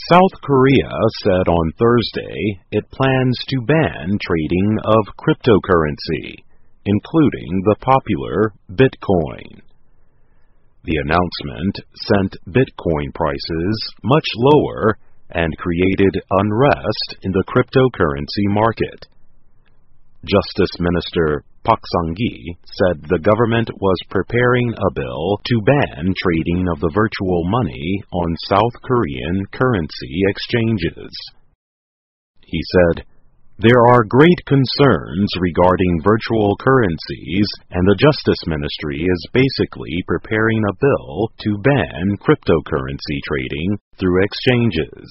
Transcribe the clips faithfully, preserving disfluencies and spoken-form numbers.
South Korea said on Thursday it plans to ban trading of cryptocurrency, including the popular Bitcoin. The announcement sent Bitcoin prices much lower and created unrest in the cryptocurrency market. Justice Minister Park Sang-gi said the government was preparing a bill to ban trading of the virtual money on South Korean currency exchanges. He said, "There are great concerns regarding virtual currencies, and the Justice Ministry is basically preparing a bill to ban cryptocurrency trading through exchanges."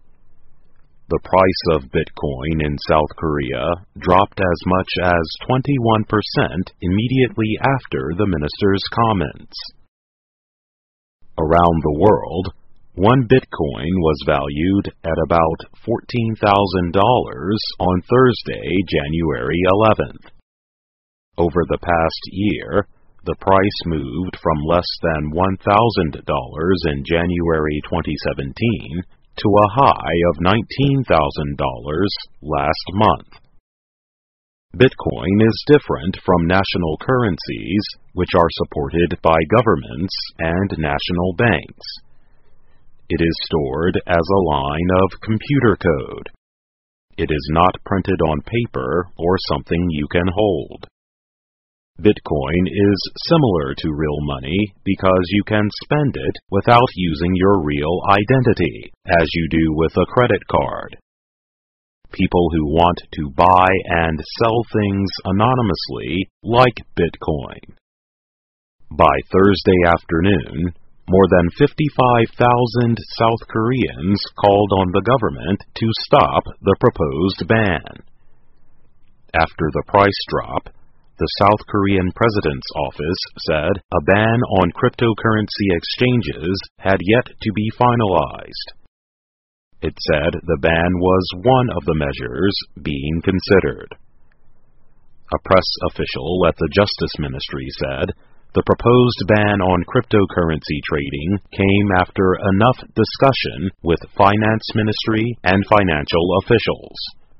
The price of Bitcoin in South Korea dropped as much as twenty-one percent immediately after the minister's comments. Around the world, one Bitcoin was valued at about fourteen thousand dollars on Thursday, January eleventh. Over the past year, the price moved from less than one thousand dollars in January twenty seventeen to a high of nineteen thousand dollars last month. Bitcoin is different from national currencies, which are supported by governments and national banks. It is stored as a line of computer code. It is not printed on paper or something you can hold. Bitcoin is similar to real money because you can spend it without using your real identity, as you do with a credit card. People who want to buy and sell things anonymously like Bitcoin. By Thursday afternoon, more than fifty-five thousand South Koreans called on the government to stop the proposed ban. After the price drop, the South Korean President's office said a ban on cryptocurrency exchanges had yet to be finalized. It said the ban was one of the measures being considered. A press official at the Justice Ministry said the proposed ban on cryptocurrency trading came after enough discussion with Finance Ministry and financial officials.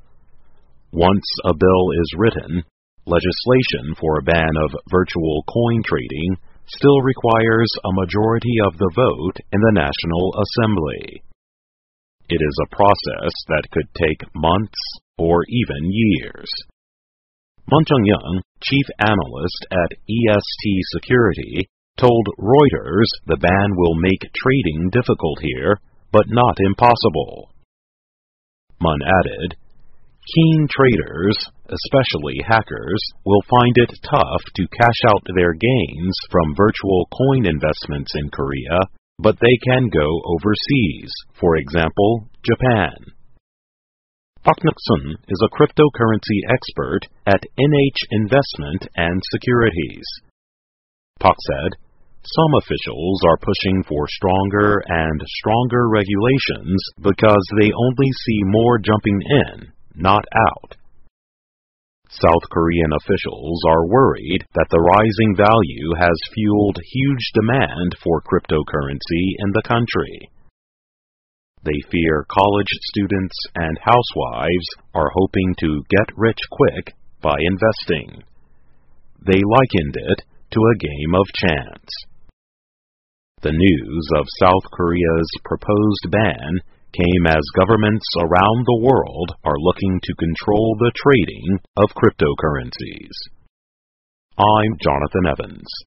Once a bill is written, legislation for a ban of virtual coin trading still requires a majority of the vote in the National Assembly. It is a process that could take months or even years. Moon Chung-young, chief analyst at E S T Security, told Reuters the ban will make trading difficult here, but not impossible. Moon added, "Keen traders, especially hackers, will find it tough to cash out their gains from virtual coin investments in Korea, but they can go overseas, for example, Japan." Park Nuk-sun is a cryptocurrency expert at N H Investment and Securities. Park said, "Some officials are pushing for stronger and stronger regulations because they only see more jumping in, not out." South Korean officials are worried that the rising value has fueled huge demand for cryptocurrency in the country. They fear college students and housewives are hoping to get rich quick by investing. They likened it to a game of chance. The news of South Korea's proposed ban came as governments around the world are looking to control the trading of cryptocurrencies. I'm Jonathan Evans.